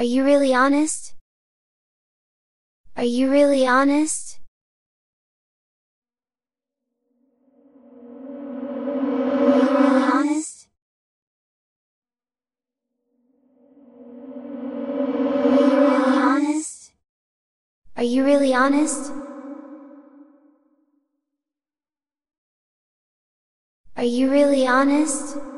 Are you really honest? Are you really honest? Are you really honest? Are you really honest? Are you really honest? Are you really honest?